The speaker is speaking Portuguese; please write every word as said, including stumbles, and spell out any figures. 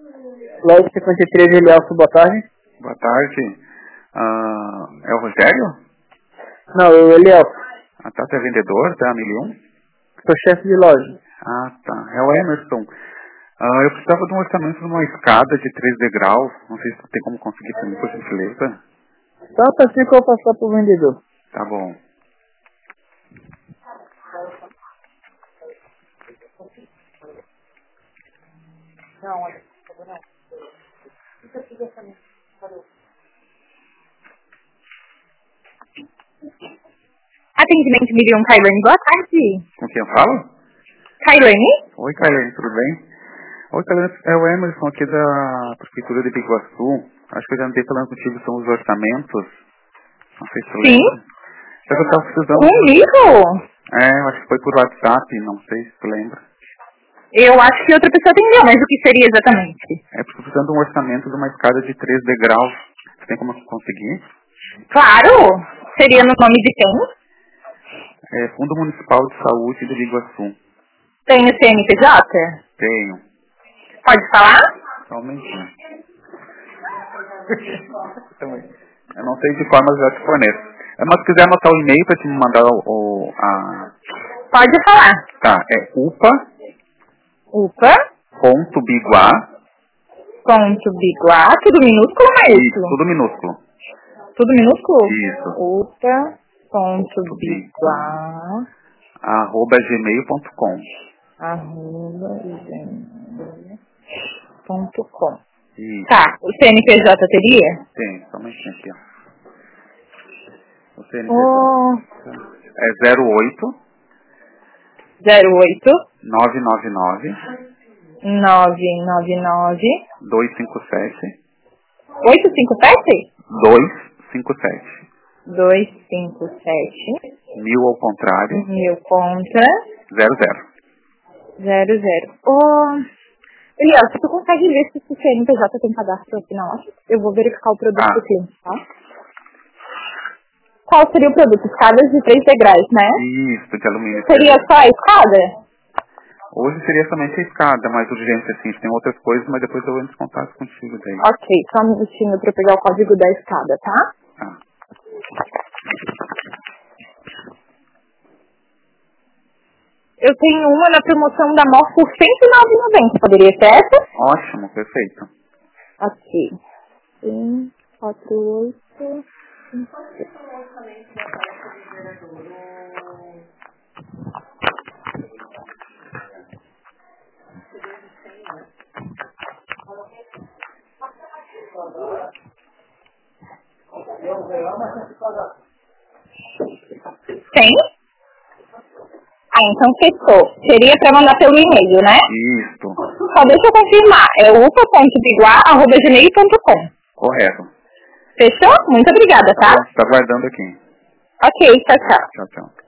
Loja cinquenta e três, Elielso, boa tarde. Boa tarde. Ah, é o Rogério? Não, o Elielso. Ah, tá, você é vendedor da mil e um? Sou chefe de loja. Ah, tá. É o Emerson. Ah, eu precisava de um orçamento de uma escada de três degraus. Não sei se tem como conseguir pra mim, por gentileza. Só pra assim que eu vou passar pro vendedor. Tá bom. Atendimento mil e um, Kailane, boa tarde. Com quem eu falo? Kailane? Oi, Kailane, tudo bem? Oi, Kailane, é o Emerson aqui da Prefeitura de Biguaçu. Acho que eu já andei falando contigo, são os orçamentos. Não sei se tu Sim. lembra. Só que eu tava precisando... Comigo? É, eu acho que foi por WhatsApp, não sei se tu lembra. Eu acho que outra pessoa atendeu, mas o que seria exatamente? É porque eu tô precisando de um orçamento de uma escada de três degraus. Você tem como conseguir? Claro. Seria no nome de quem? É Fundo Municipal de Saúde de Biguaçu. Tem o C N P J? Tenho. Pode falar? Só um minutinho. Eu não sei de qual, mas eu já te forneço. É, mas se quiser anotar o e-mail para te mandar o, o- a... Pode falar. Tá, é upa Upa, ponto biguá. ponto biguá, tudo minúsculo ou Isso, maiúsculo? tudo minúsculo. Tudo minúsculo? Isso. Upa, ponto biguá, Arroba gmail ponto com. arroba, gmail ponto com. Isso. Tá, o C N P J teria? Tem, só um minutinho aqui, ó. O C N P J Oh, é zero oito zero oito nove nove nove nove nove nove dois cinco sete oito cinco sete dois cinco sete. dois cinco sete Mil ao contrário. mil contra Zero zero. zero zero. Ô, Eliel, você consegue ver se o C N P J tem cadastro aqui na loja? Eu vou verificar o produto Ah. do cliente, tá? Qual seria o produto? Escadas de três degraus, né? Isso, de alumínio. Seria só a escada? Hoje seria somente a escada, mais urgente assim. Tem outras coisas, mas depois eu entro em contato contigo daí. Ok, só um minutinho pra eu pegar o código da escada, tá? Tá. Eu tenho uma na promoção da M O F por cento e nove reais e noventa centavos. Poderia ser essa? Ótimo, perfeito. Ok. um, quatro, oito, cinco, seis. Tem? Ah, então fechou. Seria para mandar pelo e-mail, né? Isso. Só deixa eu confirmar. É upa ponto biguá arroba gmail ponto com. Correto. Fechou? Muito obrigada, tá? Tá, tá guardando aqui. Ok, tchau, tchau. Tchau, tchau.